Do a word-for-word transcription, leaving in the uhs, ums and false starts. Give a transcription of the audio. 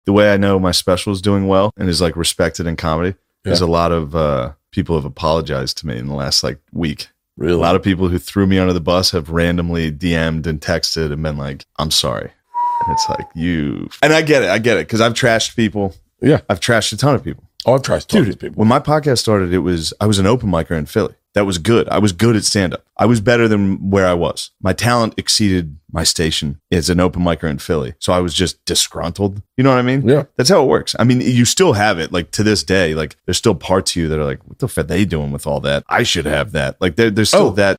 the way I know my special is doing well and is like respected in comedy Yeah. is a lot of uh, people have apologized to me in the last like week. Really? A lot of people who threw me under the bus have randomly D M'd and texted and been like, I'm sorry. And it's like, you. And I get it. I get it. Because I've trashed people. Yeah. I've trashed a ton of people. Oh, I've tried to talk Dude, to people. when my podcast started, it was, I was an open micer in Philly. That was good. I was good at stand-up. I was better than where I was. My talent exceeded my station as an open micer in Philly. So I was just disgruntled. You know what I mean? Yeah. That's how it works. I mean, you still have it. Like to this day, like there's still parts of you that are like, what the fuck are they doing with all that? I should have that. Like there, there's still Oh. that